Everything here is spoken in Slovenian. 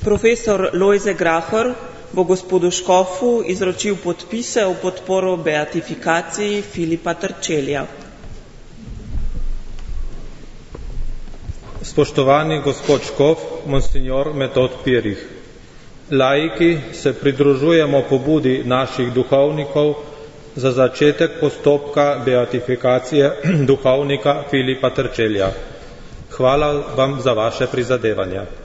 Profesor Lojze Grahor bo gospodu škofu izročil podpise v podporo beatifikaciji Filipa Trčelja. Spoštovani gospod škof, monsignor Metod Pirih, laiki se pridružujemo pobudi naših duhovnikov za začetek postopka beatifikacije duhovnika Filipa Trčelja. Hvala vam za vaše prizadevanja.